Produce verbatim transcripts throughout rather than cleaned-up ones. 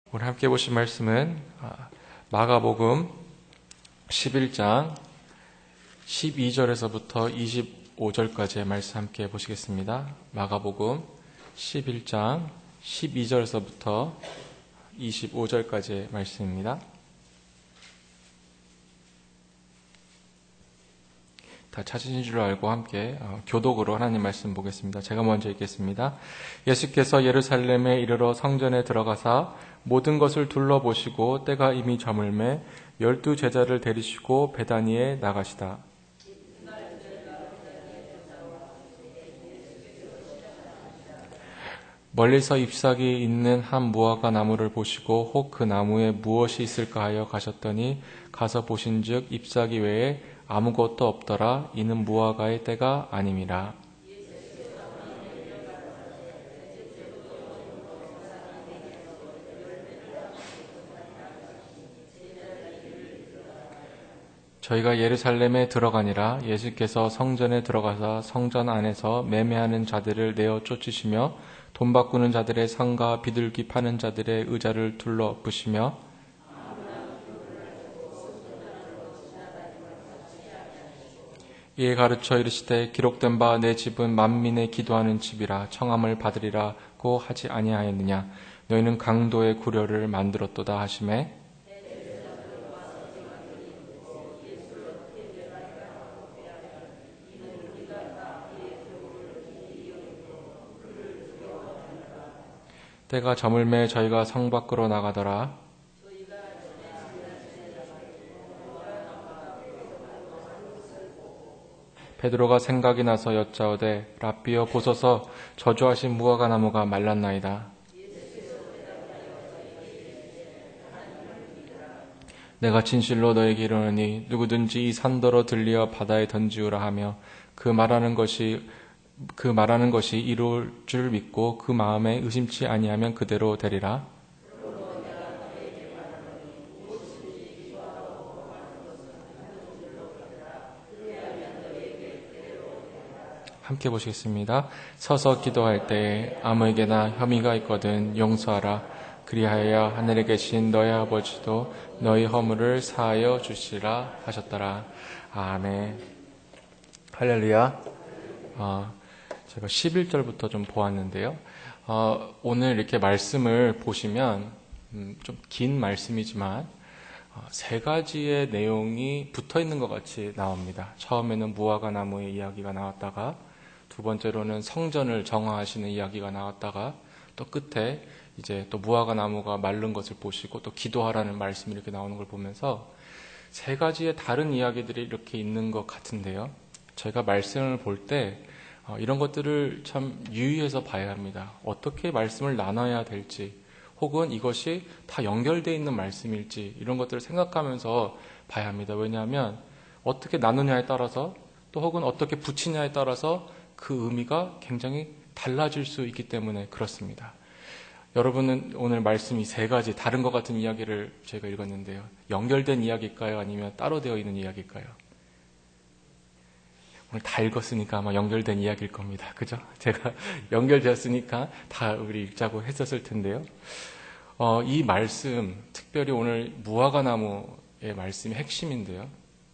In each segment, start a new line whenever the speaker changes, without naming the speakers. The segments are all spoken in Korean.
오늘 함께 보신 말씀은 마가복음 십일 장 십이 절에서부터 이십오 절까지의 말씀 함께 보시겠습니다. 마가복음 십일 장 십이 절에서부터 이십오 절까지의 말씀입니다. 다 찾으신 줄 알고 함께 교독으로 하나님 말씀 보겠습니다. 제가 먼저 읽겠습니다. 예수께서 예루살렘에 이르러 성전에 들어가사 모든 것을 둘러보시고 때가 이미 저물매 열두 제자를 데리시고 베다니에 나가시다. 멀리서 잎사귀 있는 한 무화과 나무를 보시고 혹 그 나무에 무엇이 있을까 하여 가셨더니 가서 보신즉 잎사귀 외에 아무것도 없더라. 이는 무화과의 때가 아님이라. 저희가 예루살렘에 들어가니라. 예수께서 성전에 들어가사 성전 안에서 매매하는 자들을 내어 쫓으시며 돈 바꾸는 자들의 상과 비둘기 파는 자들의 의자를 둘러 엎으시며 이에 가르쳐 이르시되 기록된 바 내 집은 만민의 기도하는 집이라 청함을 받으리라고 하지 아니하였느냐. 너희는 강도의 구려를 만들었도다 하시매 때가 저물매 저희가 성 밖으로 나가더라. 베드로가 생각이 나서 여짜오되 랍비여 보소서 저주하신 무화과 나무가 말랐나이다. 내가 진실로 너에게 이르노니 누구든지 이 산더러 들리어 바다에 던지우라 하며 그 말하는 것이 그 말하는 것이 이룰 줄 믿고 그 마음에 의심치 아니하면 그대로 되리라. 함께 보시겠습니다. 서서 기도할 때에 아무에게나 혐의가 있거든 용서하라. 그리하여 하늘에 계신 너희 아버지도 너희 허물을 사하여 주시라 하셨더라. 아멘. 할렐루야. 어, 제가 십일 절부터 좀 보았는데요. 어, 오늘 이렇게 말씀을 보시면 음, 좀 긴 말씀이지만 어, 세 가지의 내용이 붙어 있는 것 같이 나옵니다. 처음에는 무화과 나무의 이야기가 나왔다가 두 번째로는 성전을 정화하시는 이야기가 나왔다가 또 끝에 이제 또 무화과 나무가 마른 것을 보시고 또 기도하라는 말씀이 이렇게 나오는 걸 보면서 세 가지의 다른 이야기들이 이렇게 있는 것 같은데요. 제가 말씀을 볼 때 이런 것들을 참 유의해서 봐야 합니다. 어떻게 말씀을 나눠야 될지 혹은 이것이 다 연결되어 있는 말씀일지 이런 것들을 생각하면서 봐야 합니다. 왜냐하면 어떻게 나누냐에 따라서 또 혹은 어떻게 붙이냐에 따라서 그 의미가 굉장히 달라질 수 있기 때문에 그렇습니다. 여러분은 오늘 말씀이 세 가지 다른 것 같은 이야기를 제가 읽었는데요. 연결된 이야기일까요? 아니면 따로 되어 있는 이야기일까요? 오늘 다 읽었으니까 아마 연결된 이야기일 겁니다. 그죠? 제가 연결되었으니까 다 우리 읽자고 했었을 텐데요. 어, 이 말씀, 특별히 오늘 무화과 나무의 말씀이 핵심인데요.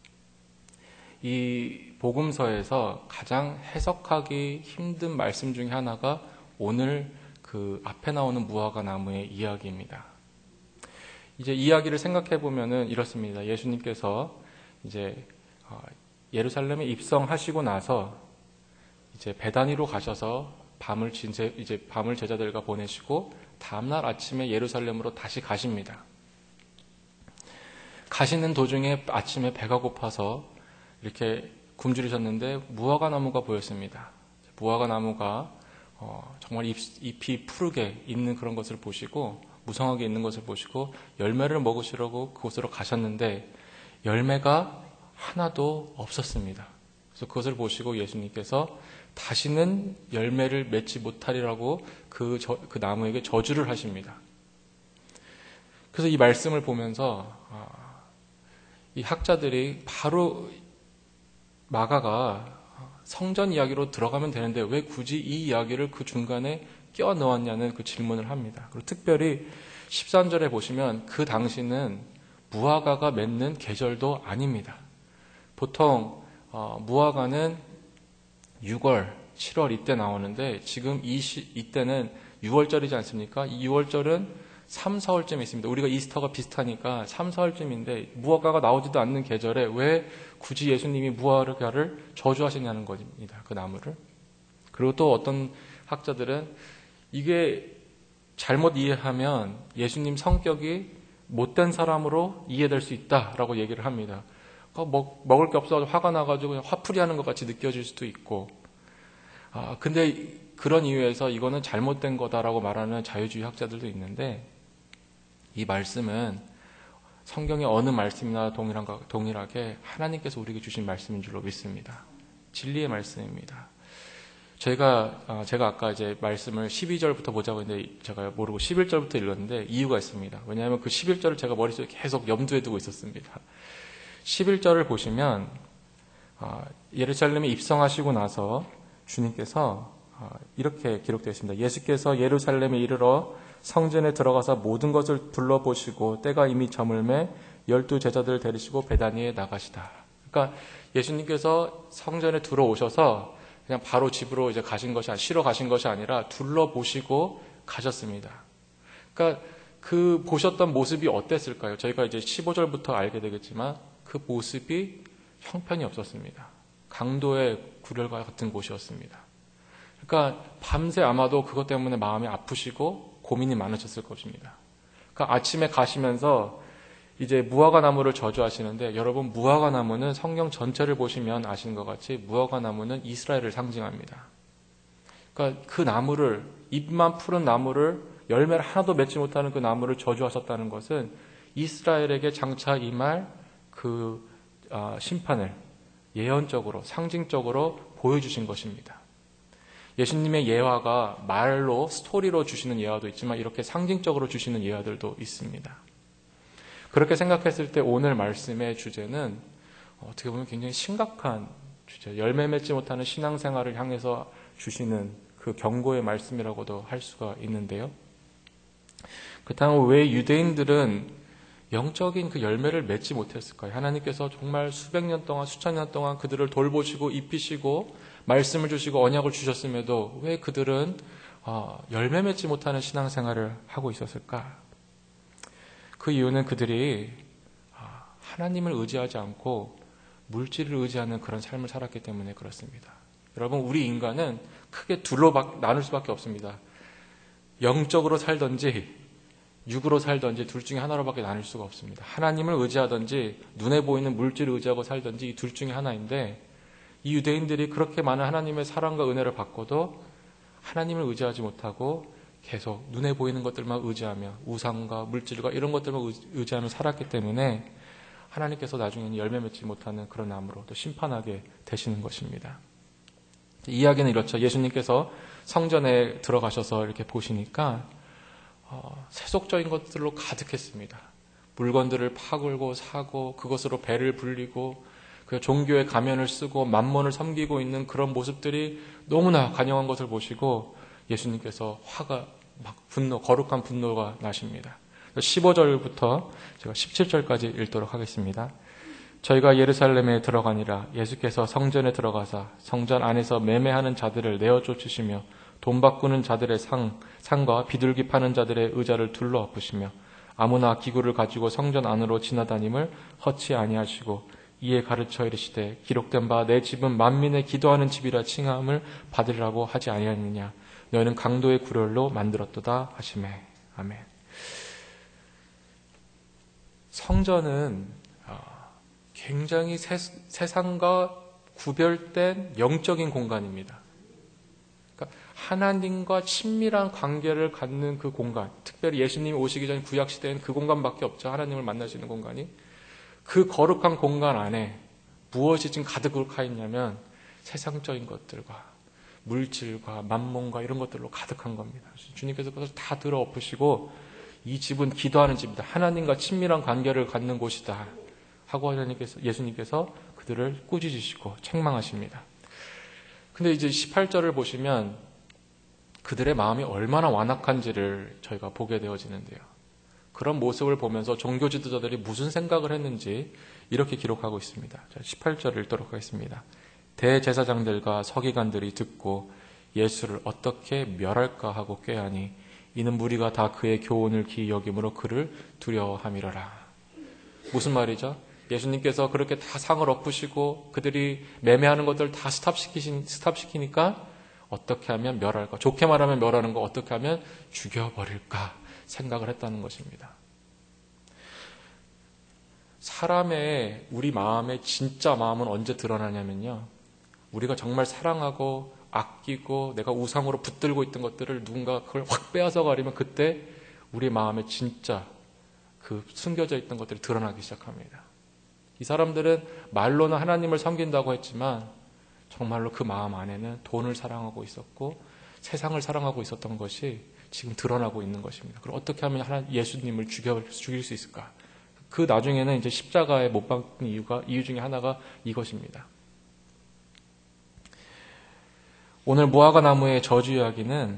이 복음서에서 가장 해석하기 힘든 말씀 중에 하나가 오늘 그 앞에 나오는 무화과 나무의 이야기입니다. 이제 이야기를 생각해 보면은 이렇습니다. 예수님께서 이제 예루살렘에 입성하시고 나서 이제 베다니로 가셔서 밤을 진제, 이제 밤을 제자들과 보내시고 다음날 아침에 예루살렘으로 다시 가십니다. 가시는 도중에 아침에 배가 고파서 이렇게 굶주리셨는데 무화과 나무가 보였습니다. 무화과 나무가 어, 정말 잎, 잎이 푸르게 있는 그런 것을 보시고 무성하게 있는 것을 보시고 열매를 먹으시려고 그곳으로 가셨는데 열매가 하나도 없었습니다. 그래서 그것을 보시고 예수님께서 다시는 열매를 맺지 못하리라고 그, 저, 그 나무에게 저주를 하십니다. 그래서 이 말씀을 보면서 어, 이 학자들이 바로 마가가 성전 이야기로 들어가면 되는데 왜 굳이 이 이야기를 그 중간에 끼워 넣었냐는 그 질문을 합니다. 그리고 특별히 십삼 절에 보시면 그 당시는 무화과가 맺는 계절도 아닙니다. 보통 어, 무화과는 유월, 칠월 이때 나오는데 지금 이 시, 이때는 유월절이지 않습니까? 이 유월절은 삼, 사월쯤에 있습니다. 우리가 이스터가 비슷하니까 삼, 사월쯤인데 무화과가 나오지도 않는 계절에 왜 굳이 예수님이 무화과를 저주하시냐는 겁니다. 그 나무를. 그리고 또 어떤 학자들은 이게 잘못 이해하면 예수님 성격이 못된 사람으로 이해될 수 있다라고 얘기를 합니다. 먹, 먹을 게 없어서 화가 나가지고 그냥 화풀이 하는 것 같이 느껴질 수도 있고, 아, 근데 그런 이유에서 이거는 잘못된 거다라고 말하는 자유주의 학자들도 있는데, 이 말씀은 성경의 어느 말씀이나 동일한, 동일하게 하나님께서 우리에게 주신 말씀인 줄로 믿습니다. 진리의 말씀입니다. 제가, 제가 아까 이제 말씀을 십이 절부터 보자고 했는데 제가 모르고 십일 절부터 읽었는데 이유가 있습니다. 왜냐하면 그 십일 절을 제가 머릿속에 계속 염두에 두고 있었습니다. 십일 절을 보시면 예루살렘에 입성하시고 나서 주님께서 이렇게 기록되어 있습니다. 예수께서 예루살렘에 이르러 성전에 들어가서 모든 것을 둘러보시고 때가 이미 저물매 열두 제자들을 데리시고 베다니에 나가시다. 그러니까 예수님께서 성전에 들어오셔서 그냥 바로 집으로 이제 가신 것이 아니라, 쉬러 가신 것이 아니라 둘러보시고 가셨습니다. 그러니까 그 보셨던 모습이 어땠을까요? 저희가 이제 십오 절부터 알게 되겠지만 그 모습이 형편이 없었습니다. 강도의 구렬과 같은 곳이었습니다. 그러니까 밤새 아마도 그것 때문에 마음이 아프시고 고민이 많으셨을 것입니다. 그러니까 아침에 가시면서 이제 무화과 나무를 저주하시는데, 여러분 무화과 나무는 성경 전체를 보시면 아시는 것 같이 무화과 나무는 이스라엘을 상징합니다. 그러니까 그 나무를, 잎만 푸른 나무를, 열매를 하나도 맺지 못하는 그 나무를 저주하셨다는 것은 이스라엘에게 장차 임할 그 심판을 예언적으로, 상징적으로 보여주신 것입니다. 예수님의 예화가 말로, 스토리로 주시는 예화도 있지만 이렇게 상징적으로 주시는 예화들도 있습니다. 그렇게 생각했을 때 오늘 말씀의 주제는 어떻게 보면 굉장히 심각한 주제, 열매 맺지 못하는 신앙생활을 향해서 주시는 그 경고의 말씀이라고도 할 수가 있는데요. 그렇다면 왜 유대인들은 영적인 그 열매를 맺지 못했을까요? 하나님께서 정말 수백 년 동안, 수천 년 동안 그들을 돌보시고 입히시고 말씀을 주시고 언약을 주셨음에도 왜 그들은 열매 맺지 못하는 신앙생활을 하고 있었을까? 그 이유는 그들이 하나님을 의지하지 않고 물질을 의지하는 그런 삶을 살았기 때문에 그렇습니다. 여러분, 우리 인간은 크게 둘로 나눌 수밖에 없습니다. 영적으로 살든지 육으로 살든지 둘 중에 하나로밖에 나눌 수가 없습니다. 하나님을 의지하든지 눈에 보이는 물질을 의지하고 살든지 이 둘 중에 하나인데, 이 유대인들이 그렇게 많은 하나님의 사랑과 은혜를 받고도 하나님을 의지하지 못하고 계속 눈에 보이는 것들만 의지하며 우상과 물질과 이런 것들만 의지하며 살았기 때문에 하나님께서 나중에는 열매 맺지 못하는 그런 나무로 또 심판하게 되시는 것입니다. 이야기는 이렇죠. 예수님께서 성전에 들어가셔서 이렇게 보시니까 어, 세속적인 것들로 가득했습니다. 물건들을 파글고 사고 그것으로 배를 불리고 그 종교의 가면을 쓰고 만몬을 섬기고 있는 그런 모습들이 너무나 간영한 것을 보시고 예수님께서 화가 막 분노, 거룩한 분노가 나십니다. 십오 절부터 제가 십칠 절까지 읽도록 하겠습니다. 저희가 예루살렘에 들어가니라. 예수께서 성전에 들어가사 성전 안에서 매매하는 자들을 내어 쫓으시며 돈 바꾸는 자들의 상, 상과 비둘기 파는 자들의 의자를 둘러 엎으시며 아무나 기구를 가지고 성전 안으로 지나다님을 허치 아니하시고 이에 가르쳐 이르시되 기록된 바 내 집은 만민의 기도하는 집이라 칭함을 받으리라고 하지 아니하느냐. 너희는 강도의 구렬로 만들었도다 하시매. 아멘. 성전은 굉장히 세, 세상과 구별된 영적인 공간입니다. 그러니까 하나님과 친밀한 관계를 갖는 그 공간, 특별히 예수님이 오시기 전 구약시대에는 그 공간밖에 없죠. 하나님을 만나시는 공간이. 그 거룩한 공간 안에 무엇이 지금 가득 차 있냐면 세상적인 것들과 물질과 만몬과 이런 것들로 가득한 겁니다. 주님께서 그것을 다 들어 엎으시고 이 집은 기도하는 집이다. 하나님과 친밀한 관계를 갖는 곳이다. 하고 하나님께서, 예수님께서 그들을 꾸짖으시고 책망하십니다. 근데 이제 십팔 절을 보시면 그들의 마음이 얼마나 완악한지를 저희가 보게 되어지는데요. 그런 모습을 보면서 종교 지도자들이 무슨 생각을 했는지 이렇게 기록하고 있습니다. 십팔 절을 읽도록 하겠습니다. 대제사장들과 서기관들이 듣고 예수를 어떻게 멸할까 하고 꾀하니 이는 무리가 다 그의 교훈을 기이 여김으로 그를 두려워함이러라. 무슨 말이죠? 예수님께서 그렇게 다 상을 엎으시고 그들이 매매하는 것들을 다 스탑시키신, 스탑시키니까 어떻게 하면 멸할까? 좋게 말하면 멸하는 거 어떻게 하면 죽여버릴까 생각을 했다는 것입니다. 사람의 우리 마음의 진짜 마음은 언제 드러나냐면요. 우리가 정말 사랑하고 아끼고 내가 우상으로 붙들고 있던 것들을 누군가 그걸 확 빼앗아 가리면 그때 우리 마음에 진짜 그 숨겨져 있던 것들이 드러나기 시작합니다. 이 사람들은 말로는 하나님을 섬긴다고 했지만 정말로 그 마음 안에는 돈을 사랑하고 있었고 세상을 사랑하고 있었던 것이 지금 드러나고 있는 것입니다. 그럼 어떻게 하면 하나 예수님을 죽여, 죽일 수 있을까? 그 나중에는 이제 십자가에 못 박는 이유가, 이유 중에 하나가 이것입니다. 오늘 무화과 나무의 저주 이야기는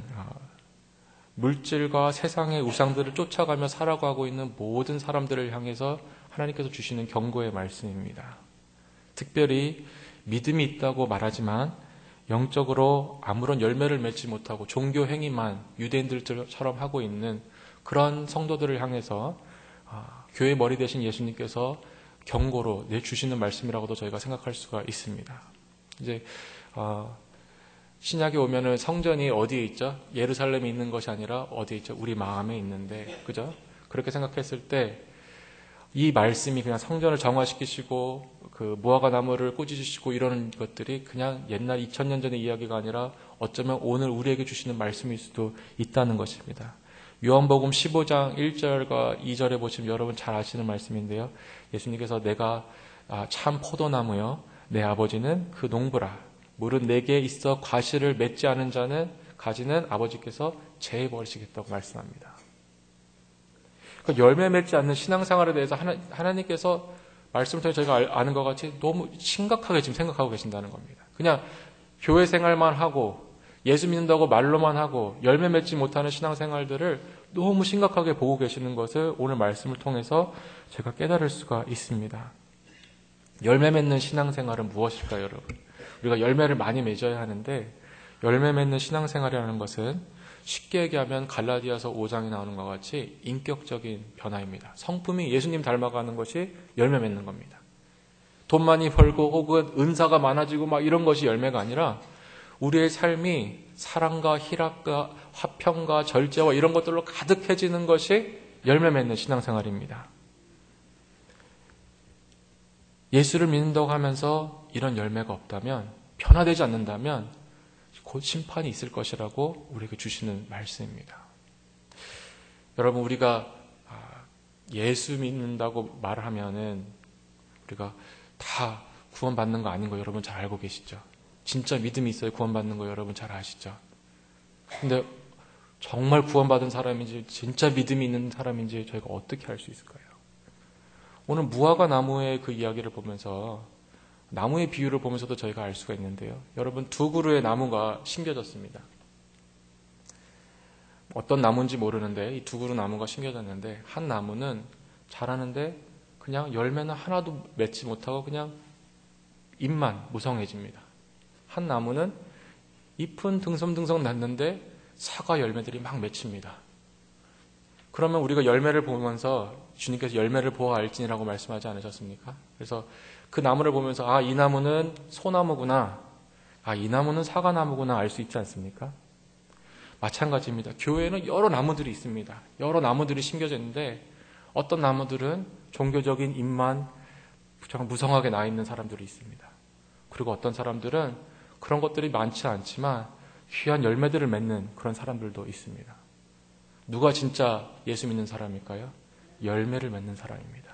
물질과 세상의 우상들을 쫓아가며 살아가고 있는 모든 사람들을 향해서 하나님께서 주시는 경고의 말씀입니다. 특별히 믿음이 있다고 말하지만 영적으로 아무런 열매를 맺지 못하고 종교 행위만 유대인들처럼 하고 있는 그런 성도들을 향해서 교회 머리 대신 예수님께서 경고로 내주시는 말씀이라고도 저희가 생각할 수가 있습니다. 이제 어, 신약에 오면은 성전이 어디에 있죠? 예루살렘에 있는 것이 아니라 어디에 있죠? 우리 마음에 있는데, 그죠? 그렇게 생각했을 때 이 말씀이 그냥 성전을 정화시키시고 그 무화과 나무를 꽂으시고 이러는 것들이 그냥 옛날 이천 년 전의 이야기가 아니라 어쩌면 오늘 우리에게 주시는 말씀일 수도 있다는 것입니다. 요한복음 십오 장 일 절과 이 절에 보시면 여러분 잘 아시는 말씀인데요. 예수님께서 내가 참 포도나무요 내 아버지는 그 농부라. 물은 내게 있어 과실을 맺지 않은 자는 가지는 아버지께서 제해버리시겠다고 말씀합니다. 그러니까 열매 맺지 않는 신앙생활에 대해서 하나, 하나님께서 말씀을 통해 저희가 아는 것 같이 너무 심각하게 지금 생각하고 계신다는 겁니다. 그냥 교회 생활만 하고 예수 믿는다고 말로만 하고 열매 맺지 못하는 신앙생활들을 너무 심각하게 보고 계시는 것을 오늘 말씀을 통해서 제가 깨달을 수가 있습니다. 열매 맺는 신앙생활은 무엇일까요, 여러분? 우리가 열매를 많이 맺어야 하는데 열매 맺는 신앙생활이라는 것은 쉽게 얘기하면 갈라디아서 오 장에 나오는 것과 같이 인격적인 변화입니다. 성품이 예수님 닮아가는 것이 열매 맺는 겁니다. 돈 많이 벌고 혹은 은사가 많아지고 막 이런 것이 열매가 아니라 우리의 삶이 사랑과 희락과 화평과 절제와 이런 것들로 가득해지는 것이 열매 맺는 신앙생활입니다. 예수를 믿는다고 하면서 이런 열매가 없다면, 변화되지 않는다면 곧 심판이 있을 것이라고 우리에게 주시는 말씀입니다. 여러분, 우리가 예수 믿는다고 말하면은 우리가 다 구원받는 거 아닌 거 여러분 잘 알고 계시죠? 진짜 믿음이 있어야 구원받는 거 여러분 잘 아시죠? 근데 정말 구원받은 사람인지 진짜 믿음이 있는 사람인지 저희가 어떻게 알 수 있을까요? 오늘 무화과 나무의 그 이야기를 보면서 나무의 비유를 보면서도 저희가 알 수가 있는데요. 여러분, 두 그루의 나무가 심겨졌습니다. 어떤 나무인지 모르는데 이 두 그루 나무가 심겨졌는데 한 나무는 자라는데 그냥 열매는 하나도 맺지 못하고 그냥 잎만 무성해집니다. 한 나무는 잎은 등성등성 났는데 사과 열매들이 막 맺힙니다. 그러면 우리가 열매를 보면서 주님께서 열매를 보아 알지니라고 말씀하지 않으셨습니까? 그래서 그 나무를 보면서 아, 이 나무는 소나무구나, 아, 이 나무는 사과나무구나 알 수 있지 않습니까? 마찬가지입니다. 교회에는 여러 나무들이 있습니다. 여러 나무들이 심겨져 있는데 어떤 나무들은 종교적인 잎만 무성하게 나 있는 사람들이 있습니다. 그리고 어떤 사람들은 그런 것들이 많지 않지만 귀한 열매들을 맺는 그런 사람들도 있습니다. 누가 진짜 예수 믿는 사람일까요? 열매를 맺는 사람입니다.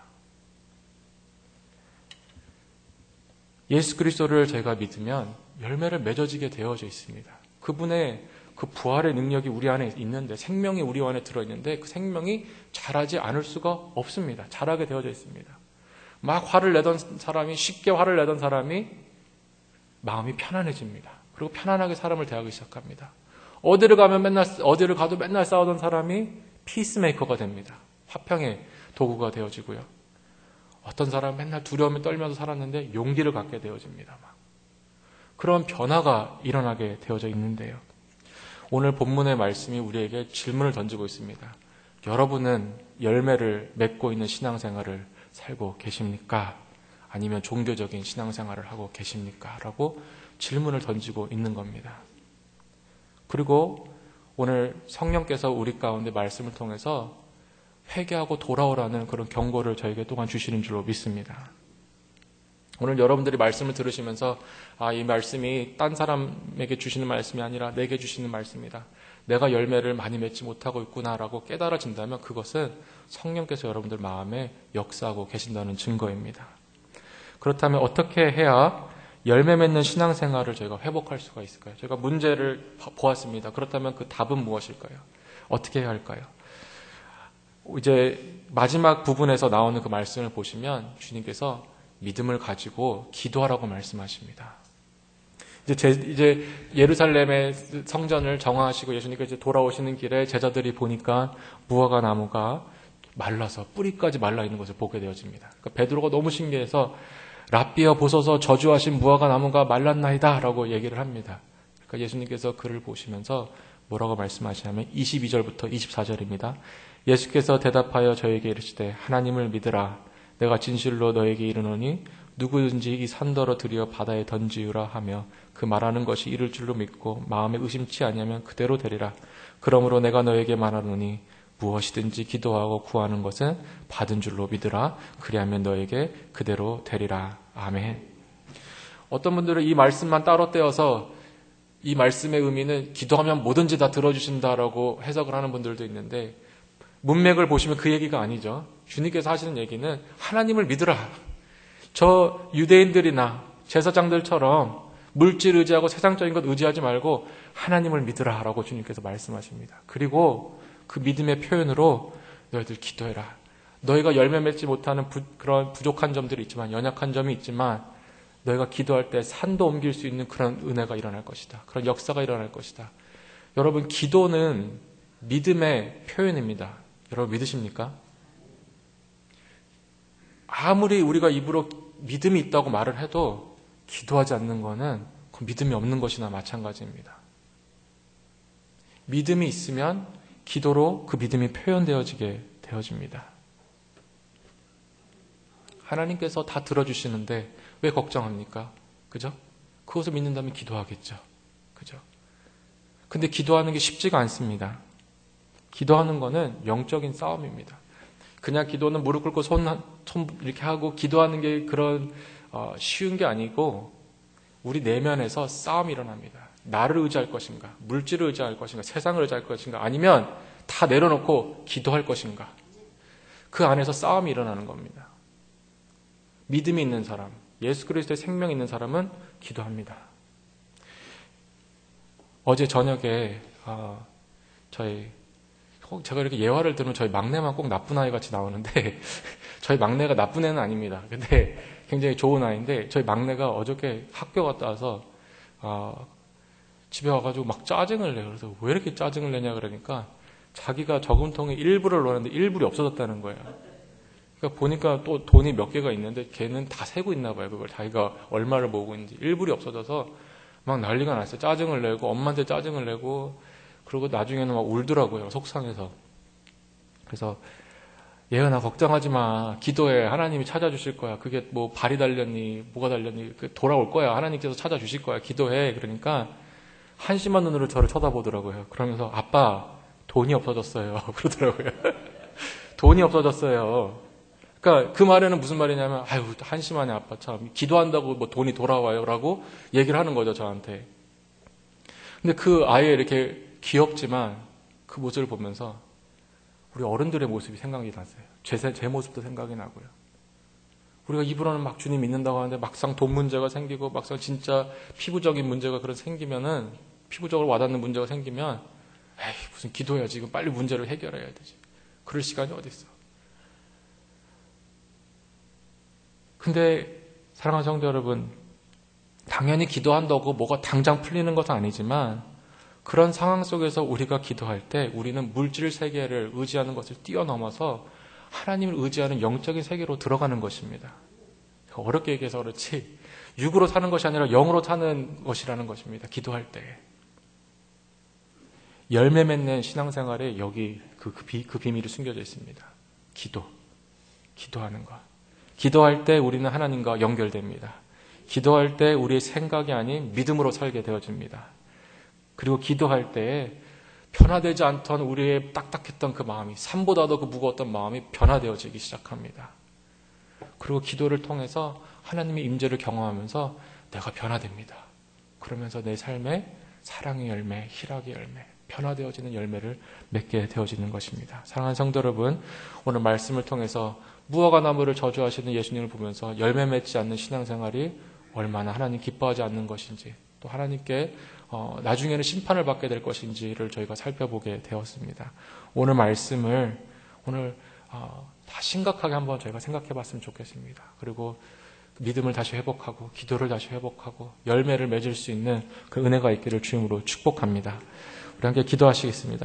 예수 그리스도를 저희가 믿으면 열매를 맺어지게 되어져 있습니다. 그분의 그 부활의 능력이 우리 안에 있는데, 생명이 우리 안에 들어있는데 그 생명이 자라지 않을 수가 없습니다. 자라게 되어져 있습니다. 막 화를 내던 사람이, 쉽게 화를 내던 사람이 마음이 편안해집니다. 그리고 편안하게 사람을 대하기 시작합니다. 어디를 가면 맨날, 어디를 가도 맨날 싸우던 사람이 피스메이커가 됩니다. 화평의 도구가 되어지고요. 어떤 사람은 맨날 두려움에 떨면서 살았는데 용기를 갖게 되어집니다. 막. 그런 변화가 일어나게 되어져 있는데요. 오늘 본문의 말씀이 우리에게 질문을 던지고 있습니다. 여러분은 열매를 맺고 있는 신앙생활을 살고 계십니까? 아니면 종교적인 신앙생활을 하고 계십니까? 라고 질문을 던지고 있는 겁니다. 그리고 오늘 성령께서 우리 가운데 말씀을 통해서 회개하고 돌아오라는 그런 경고를 저에게 또한 주시는 줄로 믿습니다. 오늘 여러분들이 말씀을 들으시면서 아, 이 말씀이 딴 사람에게 주시는 말씀이 아니라 내게 주시는 말씀이다. 내가 열매를 많이 맺지 못하고 있구나라고 깨달아진다면 그것은 성령께서 여러분들 마음에 역사하고 계신다는 증거입니다. 그렇다면 어떻게 해야 열매 맺는 신앙생활을 저희가 회복할 수가 있을까요? 저희가 문제를 보았습니다. 그렇다면 그 답은 무엇일까요? 어떻게 해야 할까요? 이제 마지막 부분에서 나오는 그 말씀을 보시면 주님께서 믿음을 가지고 기도하라고 말씀하십니다. 이제, 제, 이제 예루살렘의 성전을 정화하시고 예수님께서 이제 돌아오시는 길에 제자들이 보니까 무화과 나무가 말라서 뿌리까지 말라 있는 것을 보게 되어집니다. 그러니까 베드로가 너무 신기해서 랍비여 보소서 저주하신 무화과 나무가 말랐나이다 라고 얘기를 합니다. 그러니까 예수님께서 그를 보시면서 뭐라고 말씀하시냐면 이십이 절부터 이십사 절입니다. 예수께서 대답하여 저에게 이르시되 하나님을 믿으라. 내가 진실로 너에게 이르노니 누구든지 이 산더러 들여 바다에 던지우라 하며 그 말하는 것이 이를 줄로 믿고 마음에 의심치 아니하면 그대로 되리라. 그러므로 내가 너에게 말하노니 무엇이든지 기도하고 구하는 것은 받은 줄로 믿으라. 그리하면 너에게 그대로 되리라. 아멘. 어떤 분들은 이 말씀만 따로 떼어서 이 말씀의 의미는 기도하면 뭐든지 다 들어주신다라고 해석을 하는 분들도 있는데 문맥을 보시면 그 얘기가 아니죠. 주님께서 하시는 얘기는 하나님을 믿으라. 저 유대인들이나 제사장들처럼 물질 의지하고 세상적인 것 의지하지 말고 하나님을 믿으라 라고 주님께서 말씀하십니다. 그리고 그 믿음의 표현으로 너희들 기도해라. 너희가 열매 맺지 못하는 부, 그런 부족한 점들이 있지만 연약한 점이 있지만 너희가 기도할 때 산도 옮길 수 있는 그런 은혜가 일어날 것이다. 그런 역사가 일어날 것이다. 여러분 기도는 믿음의 표현입니다. 여러분 믿으십니까? 아무리 우리가 입으로 믿음이 있다고 말을 해도 기도하지 않는 것은 그 믿음이 없는 것이나 마찬가지입니다. 믿음이 있으면 기도로 그 믿음이 표현되어지게 되어집니다. 하나님께서 다 들어주시는데 왜 걱정합니까? 그죠? 그것을 믿는다면 기도하겠죠. 그죠? 근데 기도하는 게 쉽지가 않습니다. 기도하는 거는 영적인 싸움입니다. 그냥 기도는 무릎 꿇고 손, 손 이렇게 하고 기도하는 게 그런 어, 쉬운 게 아니고 우리 내면에서 싸움이 일어납니다. 나를 의지할 것인가, 물질을 의지할 것인가, 세상을 의지할 것인가, 아니면 다 내려놓고 기도할 것인가. 그 안에서 싸움이 일어나는 겁니다. 믿음이 있는 사람, 예수 그리스도의 생명이 있는 사람은 기도합니다. 어제 저녁에 어, 저희 제가 이렇게 예화를 들으면 저희 막내만 꼭 나쁜 아이 같이 나오는데 저희 막내가 나쁜 애는 아닙니다. 근데 굉장히 좋은 아이인데 저희 막내가 어저께 학교 갔다 와서 어, 집에 와가지고 막 짜증을 내요. 그래서 왜 이렇게 짜증을 내냐 그러니까 자기가 저금통에 일부를 넣었는데 일불이 없어졌다는 거예요. 그러니까 보니까 또 돈이 몇 개가 있는데 걔는 다 세고 있나 봐요. 그걸 자기가 얼마를 모으고 있는지. 일불이 없어져서 막 난리가 났어요. 짜증을 내고 엄마한테 짜증을 내고 그리고 나중에는 막 울더라고요. 속상해서. 그래서 예은아 걱정하지 마. 기도해. 하나님이 찾아주실 거야. 그게 뭐 발이 달렸니 뭐가 달렸니 돌아올 거야. 하나님께서 찾아주실 거야. 기도해. 그러니까 한심한 눈으로 저를 쳐다보더라고요. 그러면서 아빠 돈이 없어졌어요. 그러더라고요. 돈이 없어졌어요. 그러니까 그 말에는 무슨 말이냐면 아유 한심하네 아빠 참 기도한다고 뭐 돈이 돌아와요 라고 얘기를 하는 거죠 저한테. 근데 그 아이의 이렇게 귀엽지만 그 모습을 보면서 우리 어른들의 모습이 생각이 났어요. 제, 제 모습도 생각이 나고요. 우리가 입으로는 막 주님 믿는다고 하는데 막상 돈 문제가 생기고 막상 진짜 피부적인 문제가 그런 생기면은 피부적으로 와닿는 문제가 생기면 에이 무슨 기도해야지 지금 빨리 문제를 해결해야 되지. 그럴 시간이 어디 있어. 근데 사랑하는 성도 여러분 당연히 기도한다고 뭐가 당장 풀리는 것은 아니지만 그런 상황 속에서 우리가 기도할 때 우리는 물질 세계를 의지하는 것을 뛰어넘어서 하나님을 의지하는 영적인 세계로 들어가는 것입니다. 어렵게 얘기해서 그렇지 육으로 사는 것이 아니라 영으로 사는 것이라는 것입니다. 기도할 때. 열매 맺는 신앙생활에 여기 그, 그, 비, 그 비밀이 숨겨져 있습니다. 기도. 기도하는 것. 기도할 때 우리는 하나님과 연결됩니다. 기도할 때 우리의 생각이 아닌 믿음으로 살게 되어집니다. 그리고 기도할 때에 변화되지 않던 우리의 딱딱했던 그 마음이, 산보다도 그 무거웠던 마음이 변화되어지기 시작합니다. 그리고 기도를 통해서 하나님의 임재를 경험하면서 내가 변화됩니다. 그러면서 내 삶에 사랑의 열매, 희락의 열매, 변화되어지는 열매를 맺게 되어지는 것입니다. 사랑하는 성도 여러분, 오늘 말씀을 통해서 무화과 나무를 저주하시는 예수님을 보면서 열매 맺지 않는 신앙생활이 얼마나 하나님 기뻐하지 않는 것인지, 또 하나님께 어, 나중에는 심판을 받게 될 것인지를 저희가 살펴보게 되었습니다. 오늘 말씀을 오늘 어, 다 심각하게 한번 저희가 생각해 봤으면 좋겠습니다. 그리고 믿음을 다시 회복하고 기도를 다시 회복하고 열매를 맺을 수 있는 그 은혜가 있기를 주님으로 축복합니다. 우리 함께 기도하시겠습니다.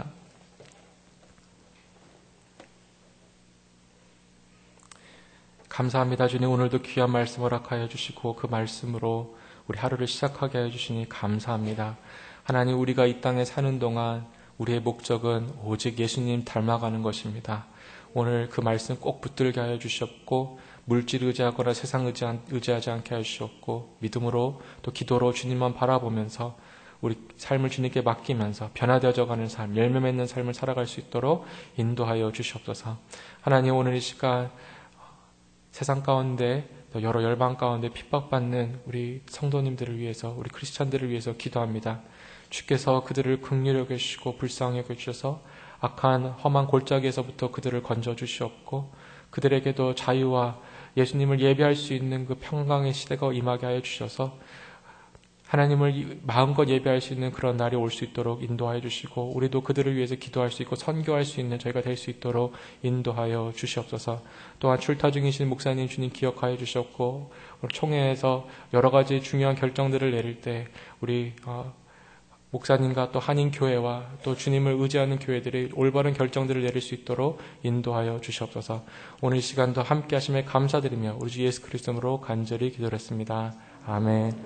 감사합니다. 주님, 오늘도 귀한 말씀 허락하여 주시고 그 말씀으로 우리 하루를 시작하게 해주시니 감사합니다. 하나님, 우리가 이 땅에 사는 동안 우리의 목적은 오직 예수님 닮아가는 것입니다. 오늘 그 말씀 꼭 붙들게 하여 주셨고 물질 의지하거나 세상 의지하지 않게 하여 주셨고 믿음으로 또 기도로 주님만 바라보면서 우리 삶을 주님께 맡기면서 변화되어져가는 삶, 열매 맺는 삶을 살아갈 수 있도록 인도하여 주시옵소서. 하나님, 오늘 이 시간 세상 가운데 또 여러 열방 가운데 핍박받는 우리 성도님들을 위해서, 우리 크리스찬들을 위해서 기도합니다. 주께서 그들을 긍휼히 여기시고 불쌍히 여기셔서 악한 험한 골짜기에서부터 그들을 건져 주시옵고 그들에게도 자유와 예수님을 예배할 수 있는 그 평강의 시대가 임하게 하여 주셔서 하나님을 마음껏 예배할 수 있는 그런 날이 올 수 있도록 인도하여 주시고 우리도 그들을 위해서 기도할 수 있고 선교할 수 있는 저희가 될 수 있도록 인도하여 주시옵소서. 또한 출타 중이신 목사님 주님 기억하여 주셨고 오늘 총회에서 여러 가지 중요한 결정들을 내릴 때 우리 어, 목사님과 또 한인교회와 또 주님을 의지하는 교회들이 올바른 결정들을 내릴 수 있도록 인도하여 주시옵소서. 오늘 이 시간도 함께 하심에 감사드리며 우리 주 예수 그리스도로 간절히 기도했습니다. 아멘.